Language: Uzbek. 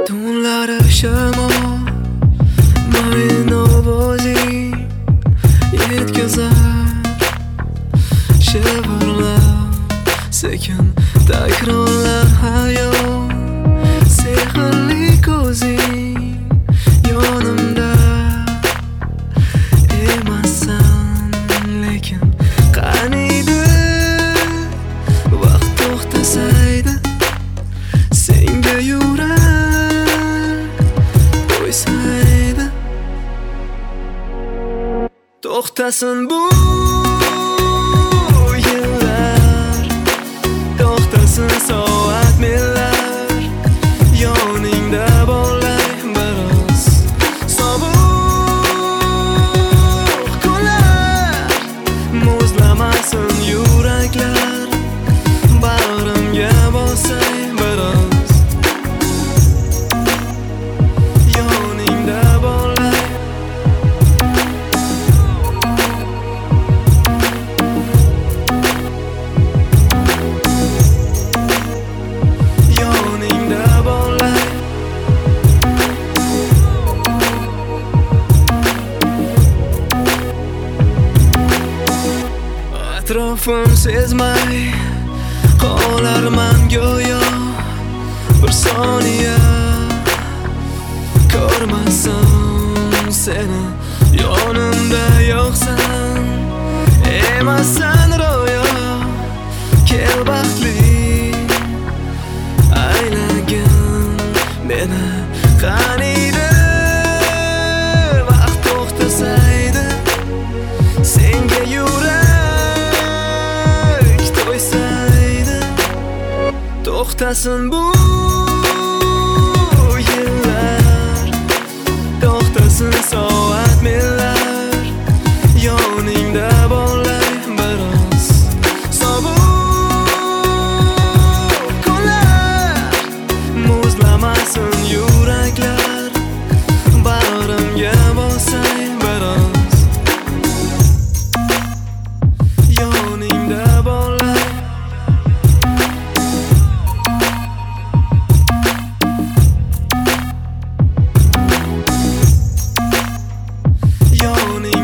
Tunlari shamo mayin ovozing yetkazar shivirlab sekin takrorlar hayot sehrli ko'zing yonimda emassan lekin qaniydi vaqt to'xtasaydi senga yurak qo'ysaydi to'xtasin bu yillar to'xtasin soat millar yoningda bo'lay biroz sovuq kunlar muzlamasin yuraklar bag'rimga bosay biroz yoningda bo'lay yoningda bo'lay atrofim sezmay qolarman go'yo bir soniya ko'rmasam seni yonimda yo'qsan emassan ro'yo kel baxtli aylagin meni qaniydi vaqt to'xtasaydi senga yurak to'ysaydi to'xtasin bu yillar to'xtasin soat millar yoningda bo'lay biroz sovuq kunlar muzlamasin yuraklar bag'rimga bosay biroz yoningda bo'lay yoningda